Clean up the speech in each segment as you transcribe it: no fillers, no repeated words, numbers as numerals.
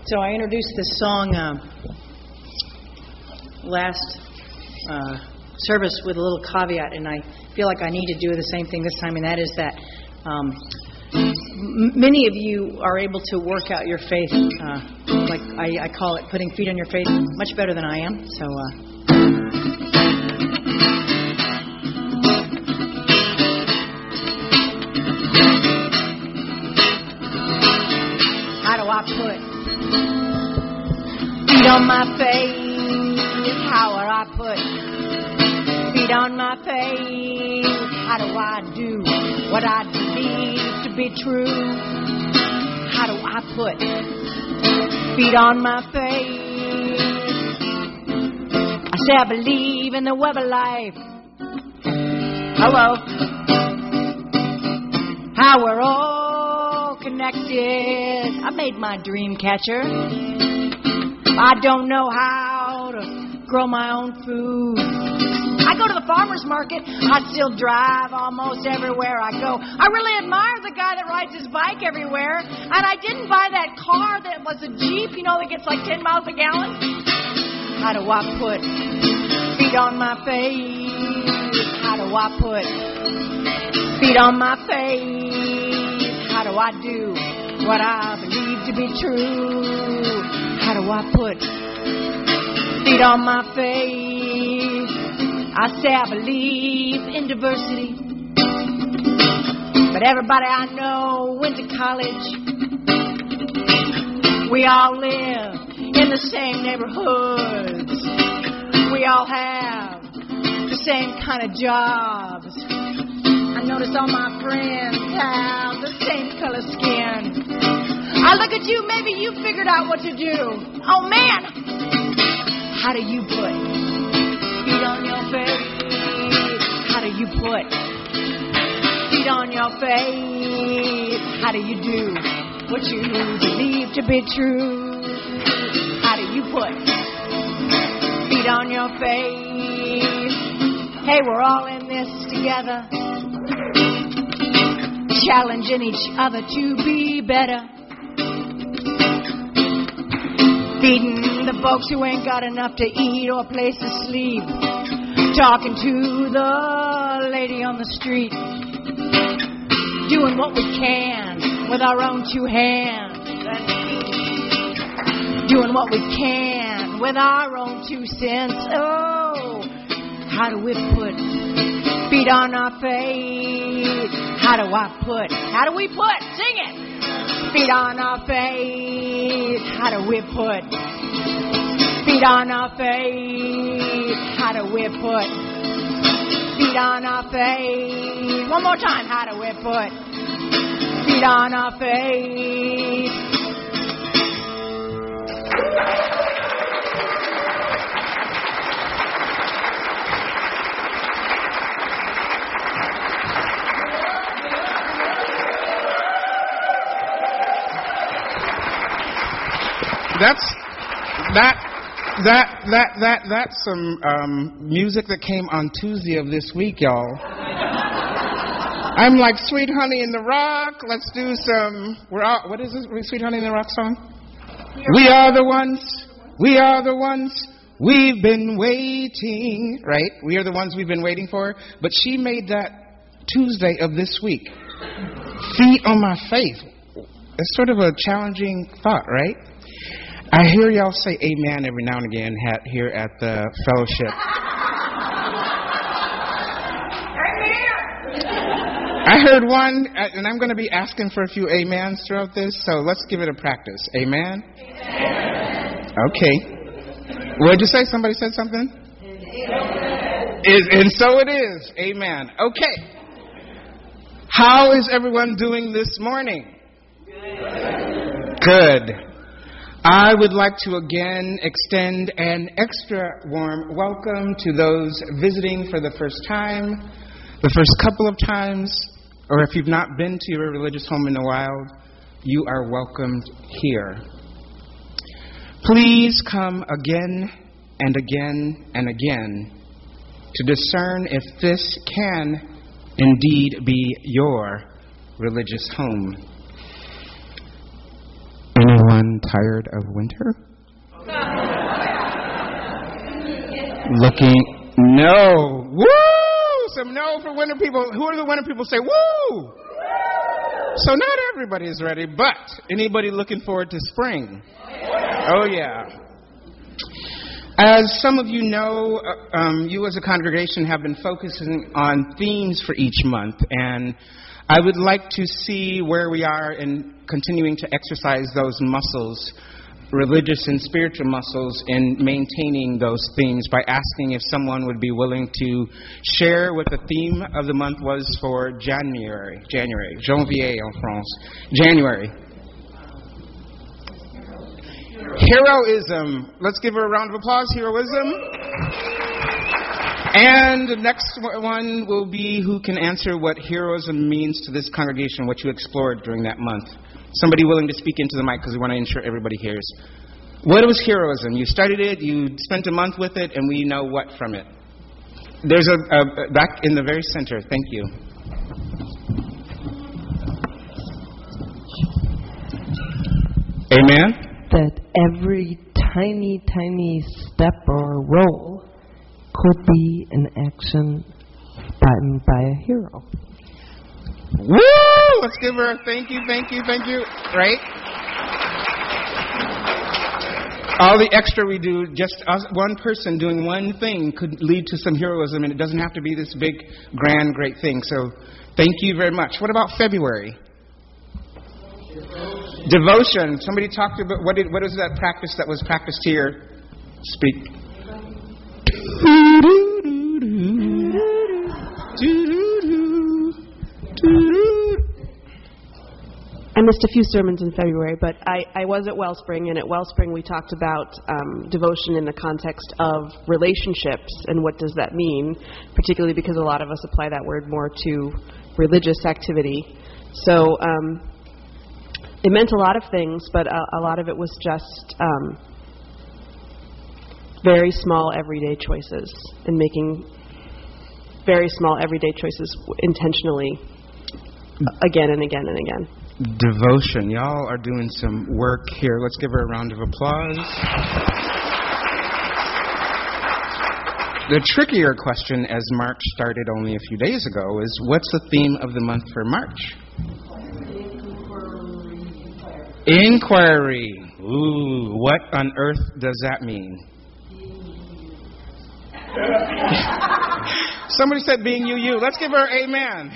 So I introduced this song last service with a little caveat, and I feel like I need to do the same thing this time, and that is that many of you are able to work out your faith, like I call it putting feet on your faith, much better than I am. So how do I put feet on my faith? How would I put feet on my faith? How do I do what I believe to be true? How do I put feet on my faith? I say I believe in the web of life. Hello. How we're all connected. I made my dream catcher. I don't know how to grow my own food. I go to the farmer's market. I still drive almost everywhere I go. I really admire the guy that rides his bike everywhere. And I didn't buy that car that was a Jeep, you know, that gets like 10 miles a gallon. How do I put feet on my face? How do I put feet on my face? How do I do what I believe to be true? How do I put feet on my face? I say I believe in diversity, but everybody I know went to college. We all live in the same neighborhoods. We all have the same kind of jobs. I notice all my friends have the same color skin. I look at you, maybe you figured out what to do. Oh man, how do you put feet on your face? How do you put feet on your face? How do you do what you believe to be true? How do you put feet on your face? Hey, we're all in this together, challenging each other to be better, feeding the folks who ain't got enough to eat or a place to sleep, talking to the lady on the street, doing what we can with our own two hands, doing what we can with our own 2 cents. Oh, how do we put feet on our face? How do we put, sing it, feet on our face? How do we put feet on our face? How do we put feet on our face? One more time, how do we put feet on our face? That's some music that came on Tuesday of this week, y'all. I'm like Sweet Honey in the Rock. Let's do some. What is this Sweet Honey in the Rock song? We are the ones. We are the ones. We've been waiting. Right? We are the ones we've been waiting for. But she made that Tuesday of this week. Feet on my face. It's sort of a challenging thought, right? I hear y'all say amen every now and again here at the fellowship. I heard one, and I'm going to be asking for a few amens throughout this, so let's give it a practice. Amen? Amen. Okay. What did you say? Somebody said something? Amen. And so it is. Amen. Okay. How is everyone doing this morning? Good. I would like to again extend an extra warm welcome to those visiting for the first time, the first couple of times, or if you've not been to your religious home in a while, you are welcomed here. Please come again and again and again to discern if this can indeed be your religious home. Anyone tired of winter? Looking, no. Woo! Some no for winter people. Who are the winter people say woo? So not everybody is ready, but anybody looking forward to spring? Oh, yeah. As some of you know, you as a congregation have been focusing on themes for each month, and I would like to see where we are in continuing to exercise those muscles, religious and spiritual muscles, in maintaining those themes by asking if someone would be willing to share what the theme of the month was for January, janvier en France, January. Heroism. Let's give her a round of applause. Heroism. And the next one will be who can answer what heroism means to this congregation, what you explored during that month. Somebody willing to speak into the mic because we want to ensure everybody hears. What was heroism? You studied it, you spent a month with it, and we know what from it. There's a back in the very center. Thank you. Amen? That every tiny, tiny step or role could be an action done by a hero. Woo! Let's give her a thank you. Right? All the extra we do, just us, one person doing one thing could lead to some heroism, and it doesn't have to be this big, grand, great thing. So thank you very much. What about February? Devotion. Somebody talked about, what is that practice that was practiced here? Speak. I missed a few sermons in February, but I was at Wellspring, and at Wellspring we talked about devotion in the context of relationships and what does that mean, particularly because a lot of us apply that word more to religious activity. So it meant a lot of things, but a lot of it was just very small everyday choices and making very small everyday choices intentionally again and again and again. Devotion. Y'all are doing some work here. Let's give her a round of applause. The trickier question, as March started only a few days ago, is what's the theme of the month for March? Inquiry. Ooh, what on earth does that mean? Somebody said being you. Let's give her amen.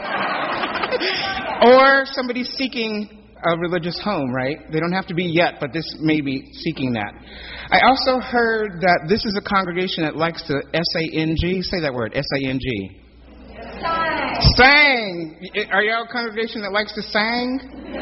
Or somebody seeking a religious home, right? They don't have to be yet, but this may be seeking that. I also heard that this is a congregation that likes to S-A-N-G. Say that word, S-A-N-G. Sang. Are y'all a congregation that likes to sang?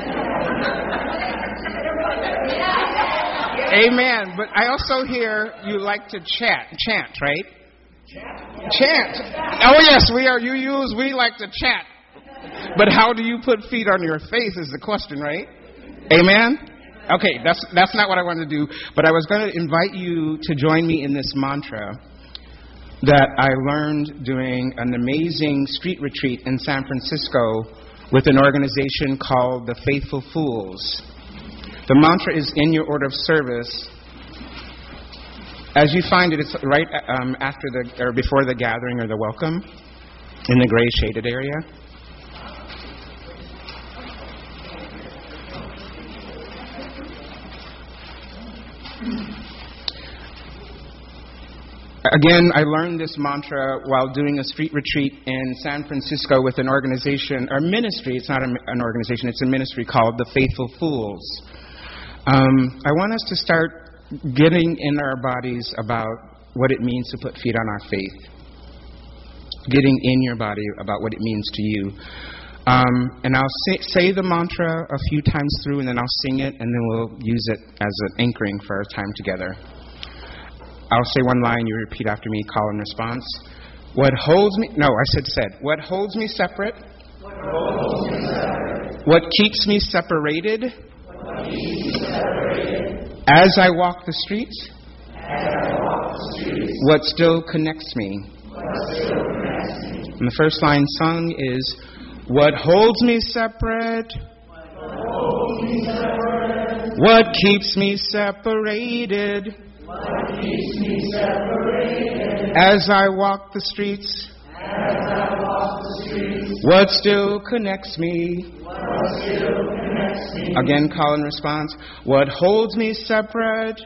Amen. But I also hear you like to chant, right? Chant. Oh yes, we are UUs. We like to chat. But how do you put feet on your face is the question, right? Amen? Okay, that's not what I wanted to do. But I was going to invite you to join me in this mantra that I learned doing an amazing street retreat in San Francisco with an organization called the Faithful Fools. The mantra is in your order of service. As you find it, it's right after or before the gathering or the welcome in the gray shaded area. Again, I learned this mantra while doing a street retreat in San Francisco with an organization, or ministry. It's not an organization, it's a ministry called the Faithful Fools. I want us to start getting in our bodies about what it means to put feet on our faith. Getting in your body about what it means to you. And I'll say the mantra a few times through, and then I'll sing it, and then we'll use it as an anchoring for our time together. I'll say one line, you repeat after me, call and response. What holds me separate? What keeps me separated? As I walk the streets? What still connects me? And the first line sung is, what holds me separate? What keeps me separated? As I walk the streets? What still connects me? Again, call and response. What holds me separate?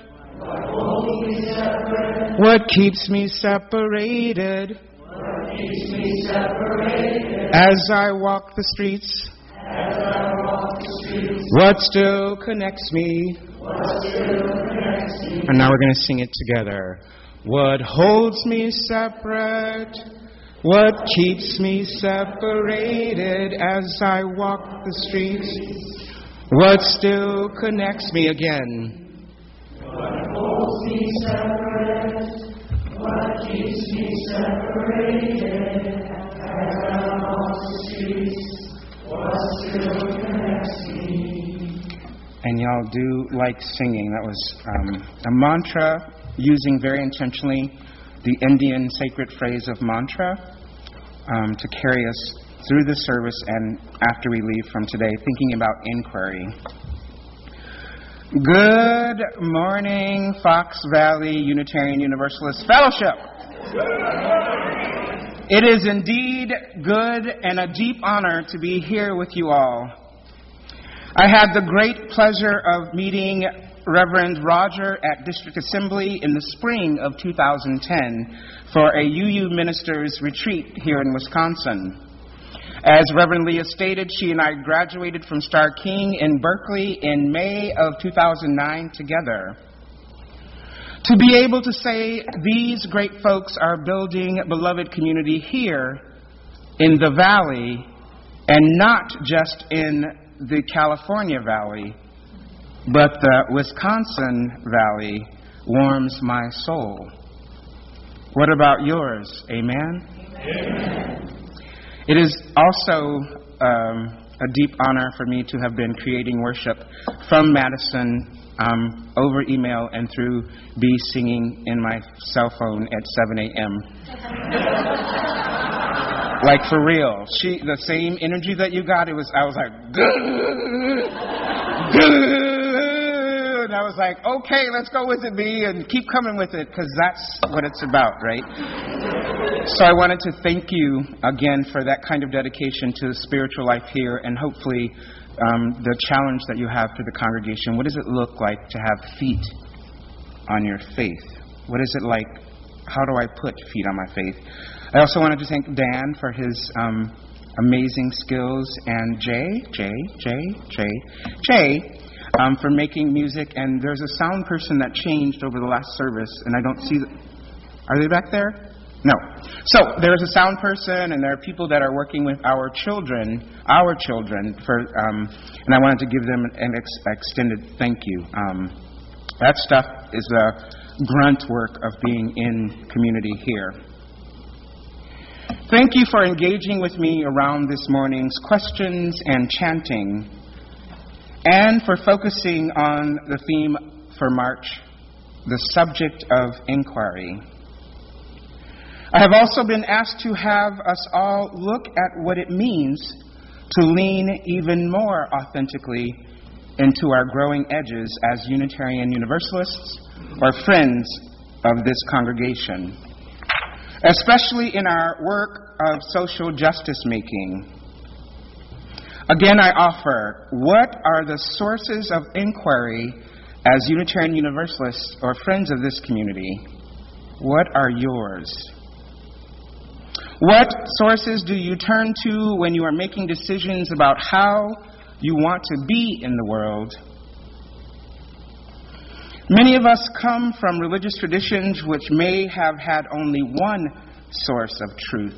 What keeps me separated? As I walk the streets? What still connects me? And now we're going to sing it together. What holds me separate? What keeps me separated as I walk the streets? What still connects me again? What holds me separate? What keeps me separated as I walk the streets? What still connects me? And y'all do like singing. That was a mantra, using very intentionally the Indian sacred phrase of mantra to carry us through the service and after we leave from today, thinking about inquiry. Good morning, Fox Valley Unitarian Universalist Fellowship. It is indeed good and a deep honor to be here with you all. I had the great pleasure of meeting Reverend Roger at District Assembly in the spring of 2010 for a UU Ministers retreat here in Wisconsin. As Reverend Leah stated, she and I graduated from Starr King in Berkeley in May of 2009 together. To be able to say these great folks are building a beloved community here in the Valley and not just in the California Valley, but the Wisconsin Valley warms my soul. What about yours? Amen? Amen. It is also a deep honor for me to have been creating worship from Madison over email and through B singing in my cell phone at 7 a.m. Like for real. The same energy that you got, I was like, good. And I was like, okay, let's go with it, B, and keep coming with it, because that's what it's about, right? So I wanted to thank you again for that kind of dedication to the spiritual life here, and hopefully the challenge that you have for the congregation. What does it look like to have feet on your faith? What is it like? How do I put feet on my faith? I also wanted to thank Dan for his amazing skills, and Jay, for making music. And there's a sound person that changed over the last service, and I don't see are they back there? No. So there's a sound person, and there are people that are working with our children, for, and I wanted to give them an extended thank you. That stuff is the grunt work of being in community here. Thank you for engaging with me around this morning's questions and chanting, and for focusing on the theme for March, the subject of inquiry. I have also been asked to have us all look at what it means to lean even more authentically into our growing edges as Unitarian Universalists or friends of this congregation, especially in our work of social justice making. Again, I offer, what are the sources of inquiry as Unitarian Universalists or friends of this community? What are yours? What sources do you turn to when you are making decisions about how you want to be in the world? Many of us come from religious traditions which may have had only one source of truth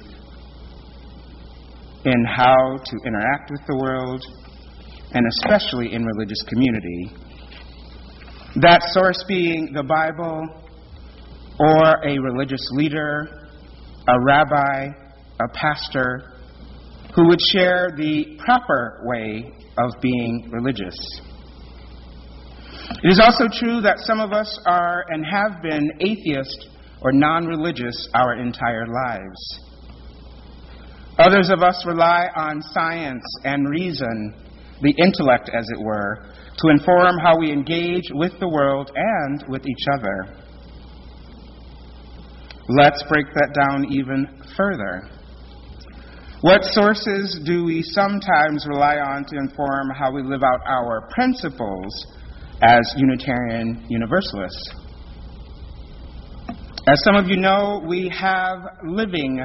in how to interact with the world, and especially in religious community. That source being the Bible, or a religious leader, a rabbi, a pastor, who would share the proper way of being religious. It is also true that some of us are and have been atheist or non-religious our entire lives. Others of us rely on science and reason, the intellect as it were, to inform how we engage with the world and with each other. Let's break that down even further. What sources do we sometimes rely on to inform how we live out our principles as Unitarian Universalists? As some of you know, we have living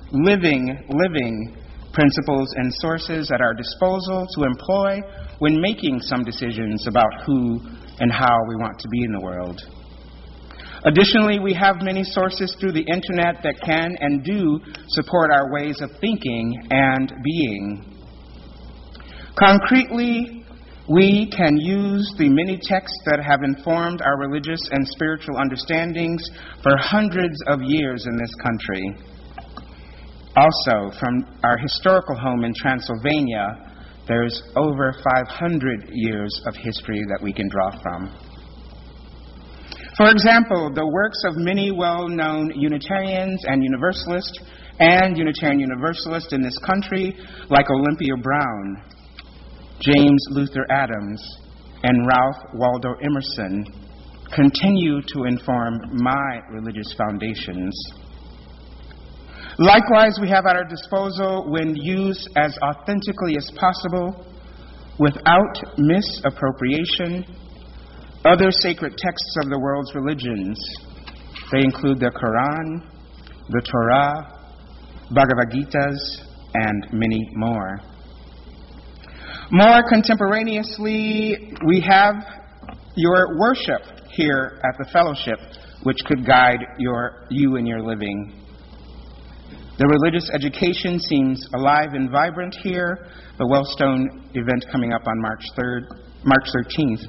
principles and sources at our disposal to employ when making some decisions about who and how we want to be in the world. Additionally, we have many sources through the internet that can and do support our ways of thinking and being. Concretely, we can use the many texts that have informed our religious and spiritual understandings for hundreds of years in this country. Also, from our historical home in Transylvania, there's over 500 years of history that we can draw from. For example, the works of many well-known Unitarians and Universalists and Unitarian Universalists in this country, like Olympia Brown, James Luther Adams, and Ralph Waldo Emerson, continue to inform my religious foundations. Likewise, we have at our disposal, when used as authentically as possible, without misappropriation, other sacred texts of the world's religions. They include the Quran, the Torah, Bhagavad Gitas, and many more. More contemporaneously, we have your worship here at the fellowship, which could guide you in your living. The religious education seems alive and vibrant here. The Wellstone event coming up on March 13th.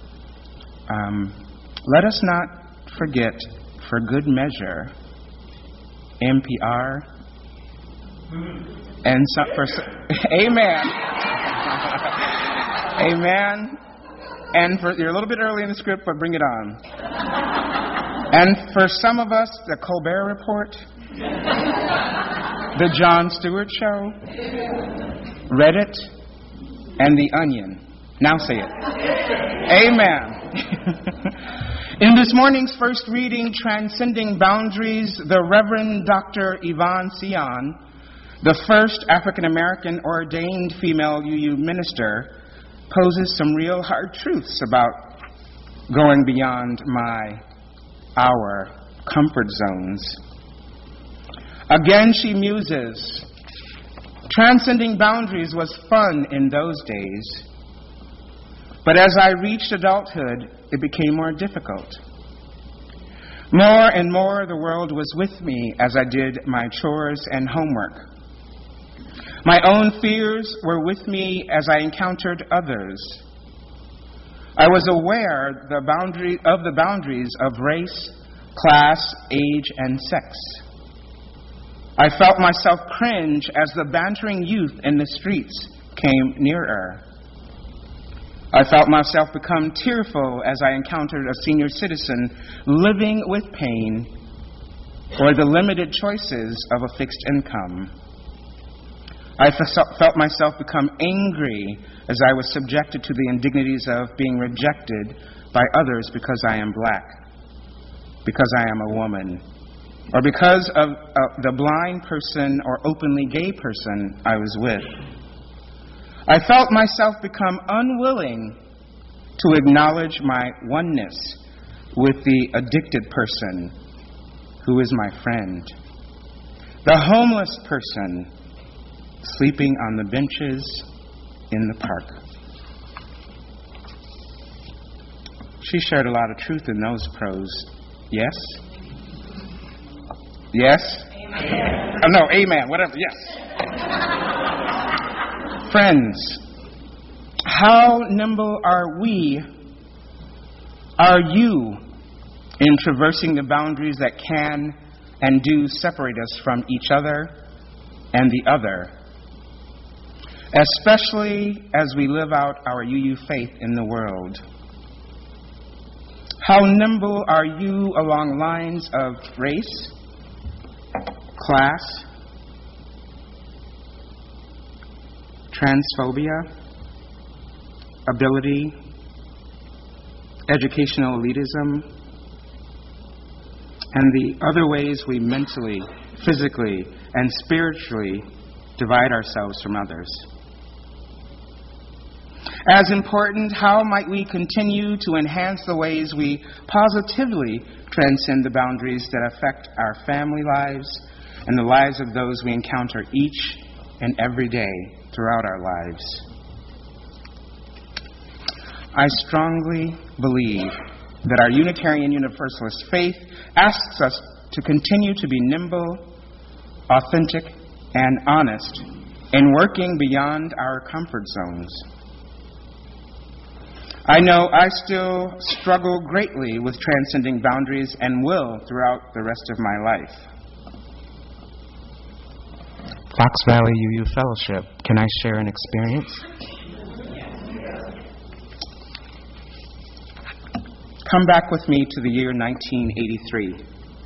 Let us not forget, for good measure, NPR, and amen. Amen. And you're a little bit early in the script, but bring it on. And for some of us, the Colbert Report, the Jon Stewart Show, Reddit, and The Onion. Now say it. Amen. In this morning's first reading, Transcending Boundaries, the Reverend Dr. Yvonne Sion, the first African-American ordained female UU minister, poses some real hard truths about going beyond our comfort zones. Again, she muses, transcending boundaries was fun in those days, but as I reached adulthood, it became more difficult. More and more, the world was with me as I did my chores and homework. My own fears were with me as I encountered others. I was aware of the boundaries of race, class, age, and sex. I felt myself cringe as the bantering youth in the streets came nearer. I felt myself become tearful as I encountered a senior citizen living with pain or the limited choices of a fixed income. I felt myself become angry as I was subjected to the indignities of being rejected by others because I am black, because I am a woman, or because of the blind person or openly gay person I was with. I felt myself become unwilling to acknowledge my oneness with the addicted person who is my friend, the homeless person sleeping on the benches in the park. She shared a lot of truth in those prose. Yes? Yes? Amen. Oh, no, amen, whatever, yes. Friends, how nimble are you in traversing the boundaries that can and do separate us from each other and the other, especially as we live out our UU faith in the world? How nimble are you along lines of race, class, transphobia, ability, educational elitism, and the other ways we mentally, physically, and spiritually divide ourselves from others. As important, how might we continue to enhance the ways we positively transcend the boundaries that affect our family lives and the lives of those we encounter each and every day throughout our lives? I strongly believe that our Unitarian Universalist faith asks us to continue to be nimble, authentic, and honest in working beyond our comfort zones. I know I still struggle greatly with transcending boundaries and will throughout the rest of my life. Fox Valley UU Fellowship, can I share an experience? Come back with me to the year 1983.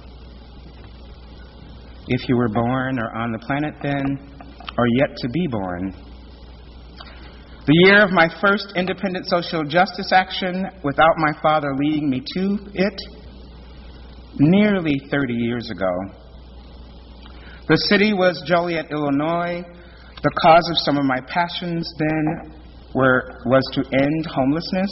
If you were born or on the planet then, or yet to be born. The year of my first independent social justice action without my father leading me to it, nearly 30 years ago. The city was Joliet, Illinois. The cause of some of my passions then was to end homelessness.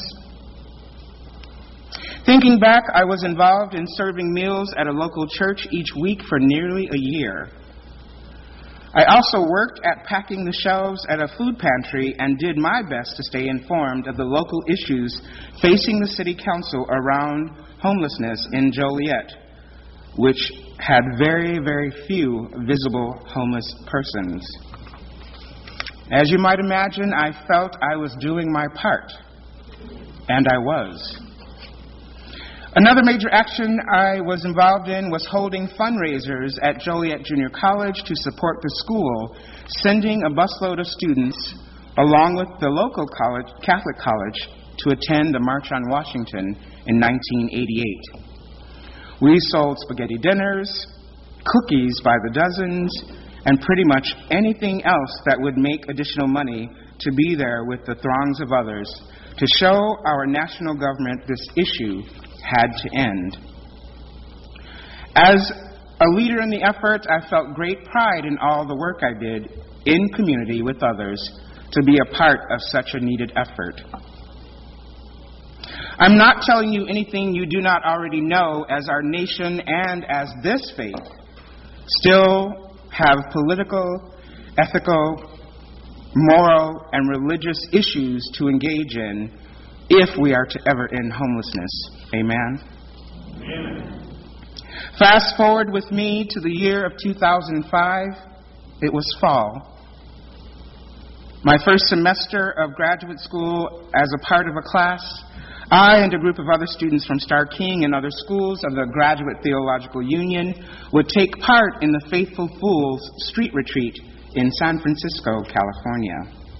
Thinking back, I was involved in serving meals at a local church each week for nearly a year. I also worked at packing the shelves at a food pantry and did my best to stay informed of the local issues facing the city council around homelessness in Joliet, which had very, very few visible homeless persons. As you might imagine, I felt I was doing my part, and I was. Another major action I was involved in was holding fundraisers at Joliet Junior College to support the school, sending a busload of students, along with the local college, Catholic college, to attend the March on Washington in 1988. We sold spaghetti dinners, cookies by the dozens, and pretty much anything else that would make additional money to be there with the throngs of others to show our national government this issue had to end. As a leader in the effort, I felt great pride in all the work I did in community with others to be a part of such a needed effort. I'm not telling you anything you do not already know, as our nation and as this faith still have political, ethical, moral, and religious issues to engage in if we are to ever end homelessness. Amen? Amen. Fast forward with me to the year of 2005. It was fall. My first semester of graduate school, as a part of a class, I and a group of other students from Starr King and other schools of the Graduate Theological Union would take part in the Faithful Fools Street Retreat in San Francisco, California.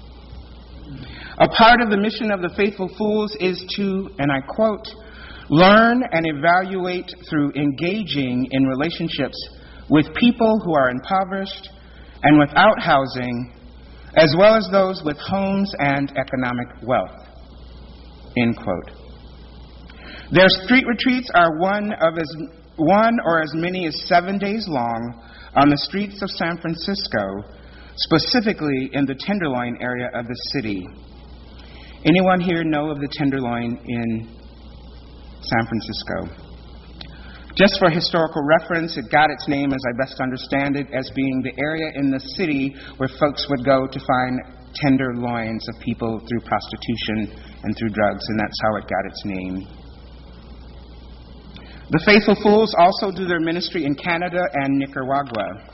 A part of the mission of the Faithful Fools is to, and I quote, learn and evaluate through engaging in relationships with people who are impoverished and without housing, as well as those with homes and economic wealth. End quote. Their street retreats are one or as many as 7 days long on the streets of San Francisco, specifically in the Tenderloin area of the city. Anyone here know of the Tenderloin in San Francisco? Just for historical reference, it got its name, as I best understand it, as being the area in the city where folks would go to find tender loins of people through prostitution and through drugs, and that's how it got its name. The Faithful Fools also do their ministry in Canada and Nicaragua.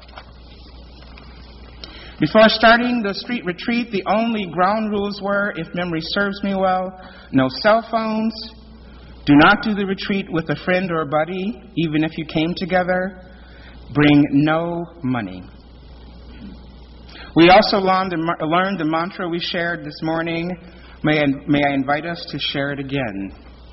Before starting the street retreat, the only ground rules were, if memory serves me well, no cell phones, do not do the retreat with a friend or a buddy, even if you came together, bring no money. We also learned the mantra we shared this morning. May I invite us to share it again.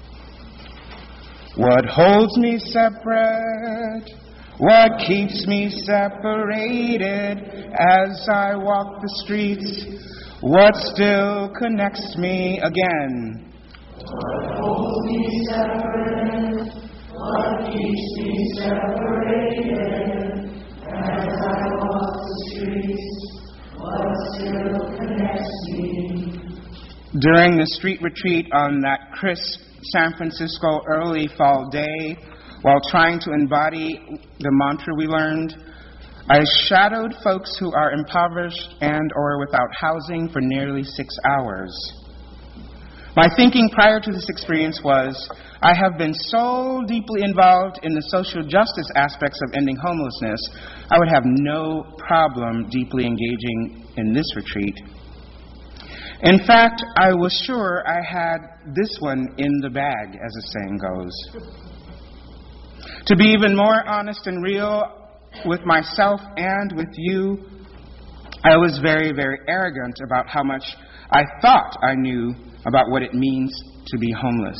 What holds me separate? What keeps me separated as I walk the streets? What still connects me again What holds me separate? What keeps me separated? As I walk the streets, what still connects me? During the street retreat on that crisp San Francisco early fall day, while trying to embody the mantra we learned, I shadowed folks who are impoverished and or without housing for nearly 6 hours. My thinking prior to this experience was, I have been so deeply involved in the social justice aspects of ending homelessness, I would have no problem deeply engaging in this retreat. In fact, I was sure I had this one in the bag, as the saying goes. To be even more honest and real with myself and with you, I was very, very arrogant about how much I thought I knew about what it means to be homeless.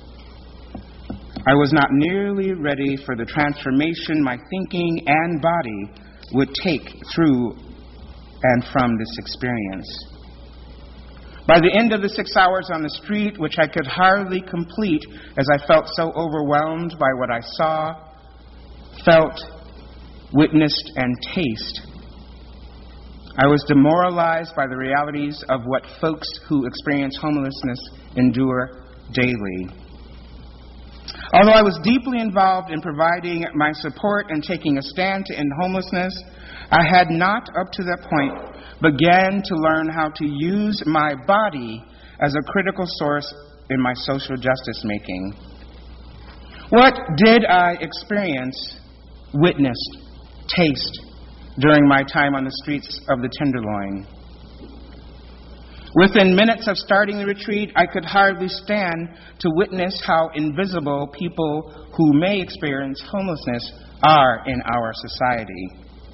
I was not nearly ready for the transformation my thinking and body would take through and from this experience. By the end of the 6 hours on the street, which I could hardly complete as I felt so overwhelmed by what I saw, felt, witnessed, and tasted, I was demoralized by the realities of what folks who experience homelessness endure daily. Although I was deeply involved in providing my support and taking a stand to end homelessness, I had not, up to that point, began to learn how to use my body as a critical source in my social justice making. What did I experience, witnessed, taste during my time on the streets of the Tenderloin? Within minutes of starting the retreat, I could hardly stand to witness how invisible people who may experience homelessness are in our society.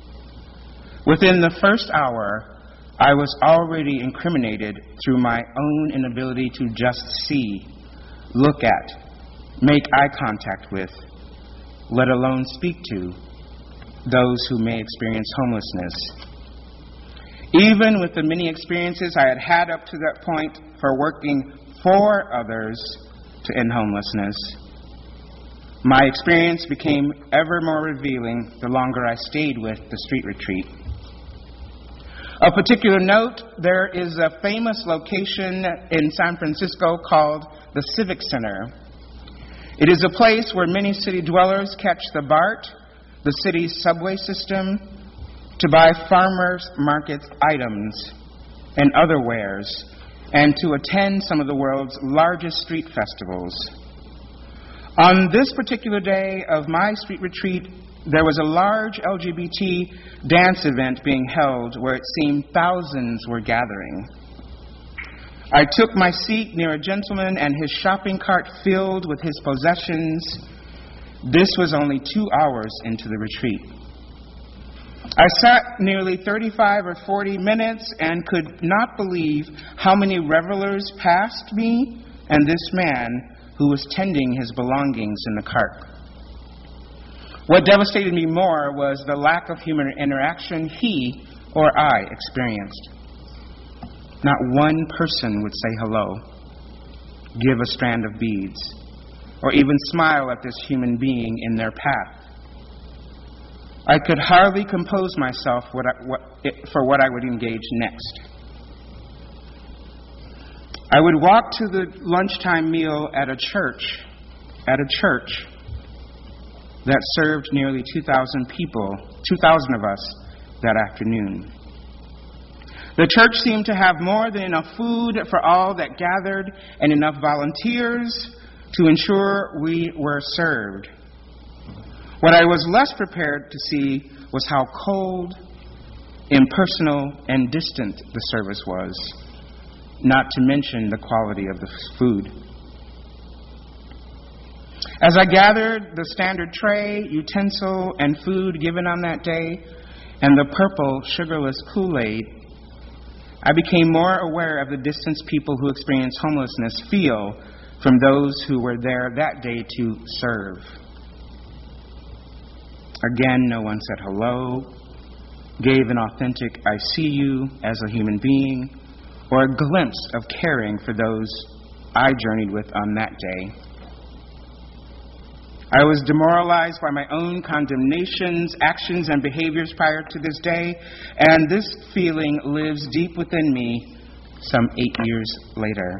Within the first hour, I was already incriminated through my own inability to just see, look at, make eye contact with, let alone speak to those who may experience homelessness. Even with the many experiences I had had up to that point for working for others to end homelessness, my experience became ever more revealing the longer I stayed with the street retreat. Of particular note, there is a famous location in San Francisco called the Civic Center. It is a place where many city dwellers catch the BART, the city's subway system, to buy farmers' market items and other wares, and to attend some of the world's largest street festivals. On this particular day of my street retreat, there was a large LGBT dance event being held where it seemed thousands were gathering. I took my seat near a gentleman and his shopping cart filled with his possessions. This was only 2 hours into the retreat. I sat nearly 35 or 40 minutes and could not believe how many revelers passed me and this man who was tending his belongings in the cart. What devastated me more was the lack of human interaction he or I experienced. Not one person would say hello, give a strand of beads, or even smile at this human being in their path. I could hardly compose myself for what I would engage next. I would walk to the lunchtime meal at a church that served nearly 2,000 people, 2,000 of us that afternoon. The church seemed to have more than enough food for all that gathered and enough volunteers to ensure we were served. What I was less prepared to see was how cold, impersonal, and distant the service was, not to mention the quality of the food. As I gathered the standard tray, utensil, and food given on that day, and the purple, sugarless Kool-Aid, I became more aware of the distance people who experience homelessness feel from those who were there that day to serve. Again, no one said hello, gave an authentic "I see you" as a human being, or a glimpse of caring for those I journeyed with on that day. I was demoralized by my own condemnations, actions, and behaviors prior to this day, and this feeling lives deep within me some 8 years later.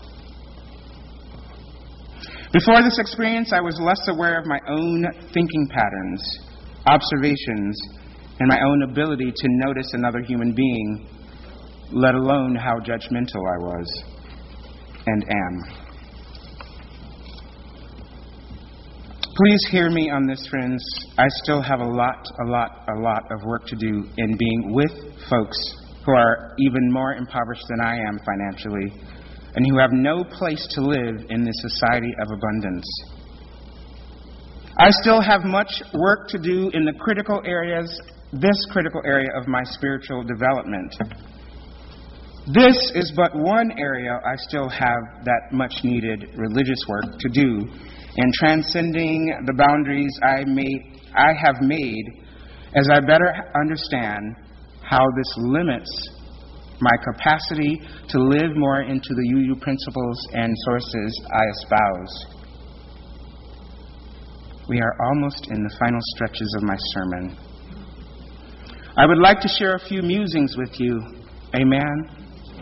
Before this experience, I was less aware of my own thinking patterns, observations, and my own ability to notice another human being, let alone how judgmental I was and am. Please hear me on this, friends. I still have a lot of work to do in being with folks who are even more impoverished than I am financially, and who have no place to live in this society of abundance. I still have much work to do in this critical area of my spiritual development. This is but one area I still have that much needed religious work to do in transcending the boundaries I have made as I better understand how this limits my capacity to live more into the UU principles and sources I espouse. We are almost in the final stretches of my sermon. I would like to share a few musings with you. Amen.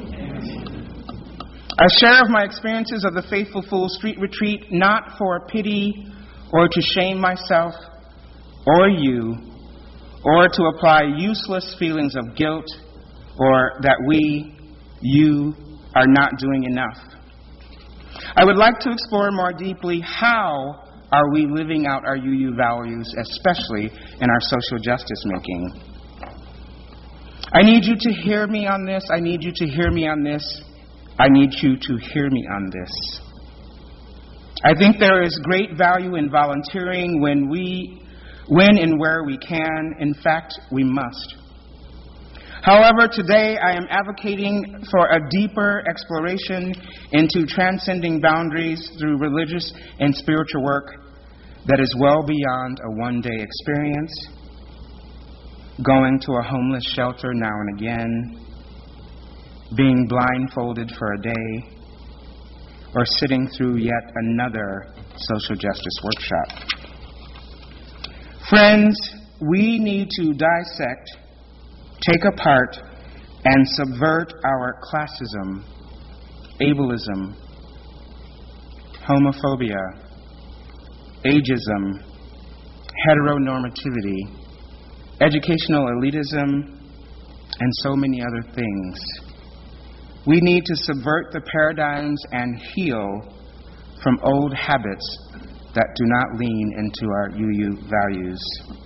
I share of my experiences of the Faithful Fool Street Retreat, not for pity or to shame myself or you, or to apply useless feelings of guilt or that you are not doing enough. I would like to explore more deeply how are we living out our UU values, especially in our social justice making. I need you to hear me on this. I need you to hear me on this. I need you to hear me on this. I think there is great value in volunteering when and where we can. In fact, we must. However, today I am advocating for a deeper exploration into transcending boundaries through religious and spiritual work that is well beyond a one-day experience, going to a homeless shelter now and again, being blindfolded for a day, or sitting through yet another social justice workshop. Friends, we need to dissect, take apart, and subvert our classism, ableism, homophobia, ageism, heteronormativity, educational elitism, and so many other things. We need to subvert the paradigms and heal from old habits that do not lean into our UU values.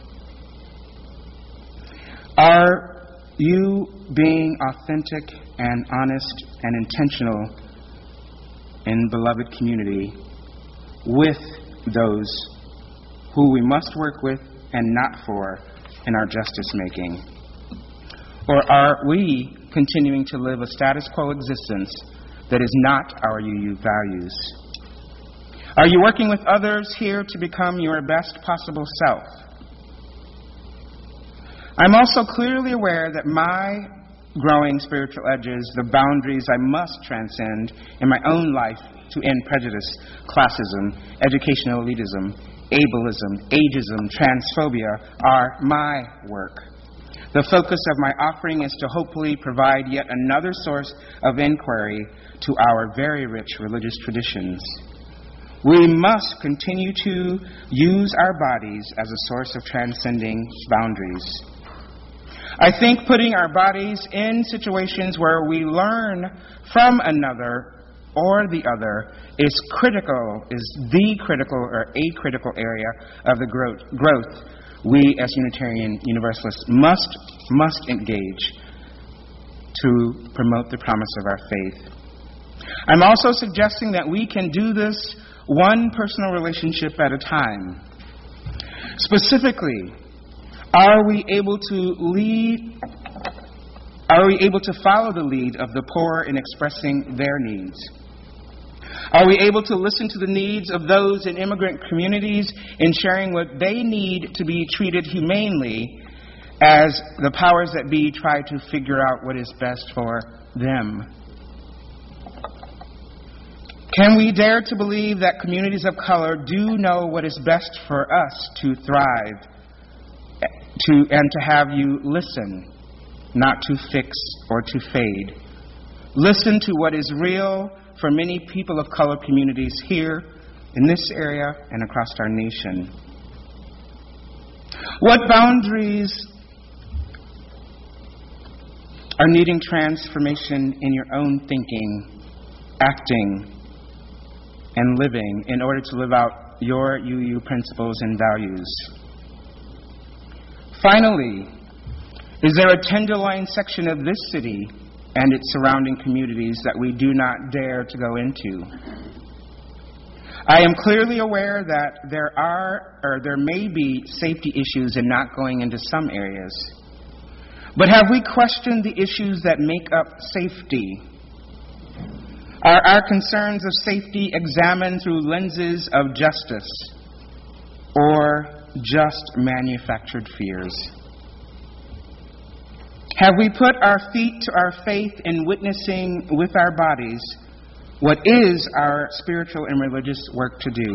Are you being authentic and honest and intentional in beloved community with those who we must work with and not for in our justice making? Or are we continuing to live a status quo existence that is not our UU values? Are you working with others here to become your best possible self? I'm also clearly aware that my growing spiritual edges, the boundaries I must transcend in my own life to end prejudice, classism, educational elitism, ableism, ageism, transphobia, are my work. The focus of my offering is to hopefully provide yet another source of inquiry to our very rich religious traditions. We must continue to use our bodies as a source of transcending boundaries. I think putting our bodies in situations where we learn from another or the other is the critical or a critical area of the growth we as Unitarian Universalists must engage to promote the promise of our faith. I'm also suggesting that we can do this one personal relationship at a time. Specifically, are we able to follow the lead of the poor in expressing their needs? Are we able to listen to the needs of those in immigrant communities in sharing what they need to be treated humanely as the powers that be try to figure out what is best for them? Can we dare to believe that communities of color do know what is best for us to thrive and to have you listen, not to fix or to fade? Listen to what is real for many people of color communities here in this area and across our nation. What boundaries are needing transformation in your own thinking, acting, and living in order to live out your UU principles and values? Finally, is there a tenderloin section of this city and its surrounding communities that we do not dare to go into? I am clearly aware that there may be safety issues in not going into some areas. But have we questioned the issues that make up safety? Are our concerns of safety examined through lenses of justice or just manufactured fears? Have we put our feet to our faith in witnessing with our bodies what is our spiritual and religious work to do?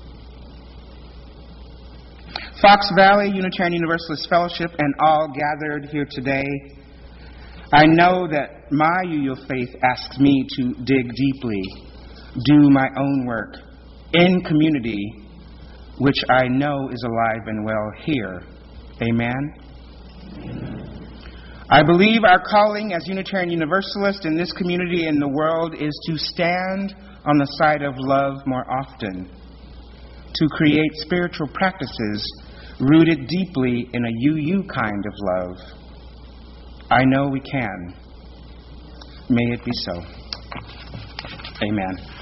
Fox Valley Unitarian Universalist Fellowship and all gathered here today, I know that my UU faith asks me to dig deeply, do my own work in community, which I know is alive and well here. Amen? I believe our calling as Unitarian Universalists in this community and the world is to stand on the side of love more often, to create spiritual practices rooted deeply in a UU kind of love. I know we can. May it be so. Amen.